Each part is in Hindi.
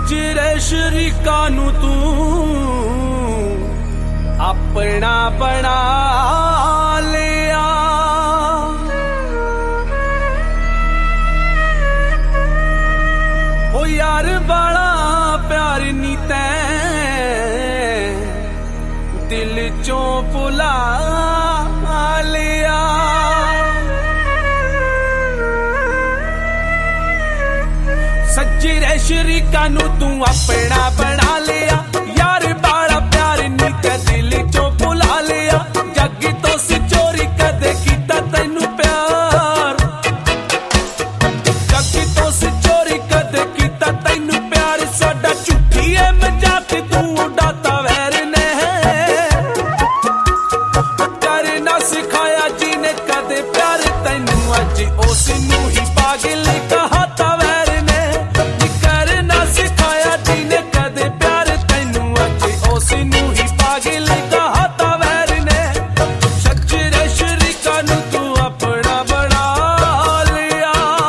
सजरे शरीका नू तू अपना बना लिया। ओ यार बड़ा प्यार नी तैं दिल चों भुला लिया। सजरे शरीका नू तू अपना बना लिया। यार बड़ा प्यार नी तैं दिल चों भुला लिया। जग तो सी चोरी कदे कीता तैनू प्यार, जग तो सी चोरी कदे कीता तैनू प्यार। साडा झूठी है मजाक तू उड़ाता वैर ने, करना सिखाया जिने कदे प्यार तैनू अज उस नू ही पागल कहाता वैर ने। करना सिखाया जिने कदे प्यार तैनू अज उस नू ही पागल कहाता वैर ने। सजरे शरीका नू तू अपना बना लिया।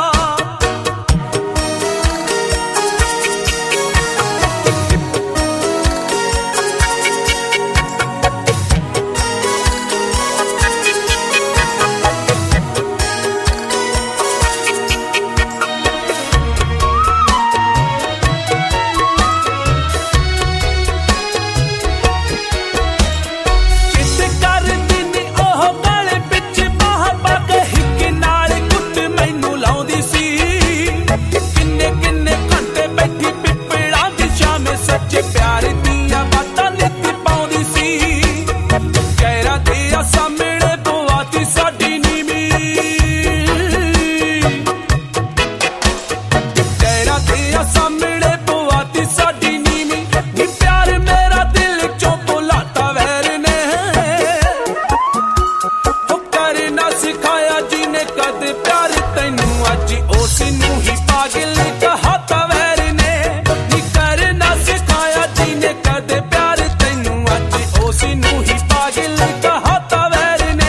सिखाया जिने कदे प्यार तैनू अज उस नू ही पागल कहाता वैर ने। करना सिखाया जिने कदे प्यार तैनू अज उस नू ही पागल कहाता वैर ने।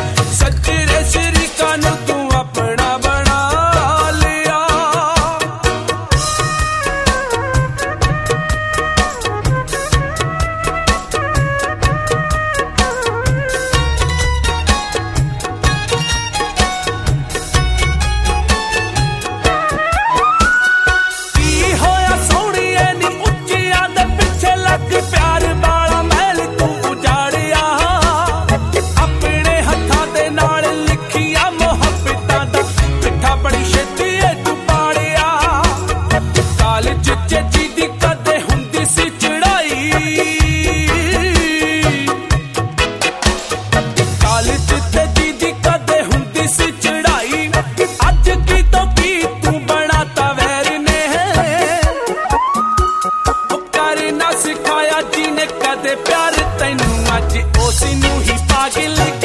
सजरे शरीका नू तू अपना बना लिया। सिखाया जिने कदे प्यार तैनू अज उस नू ही पागल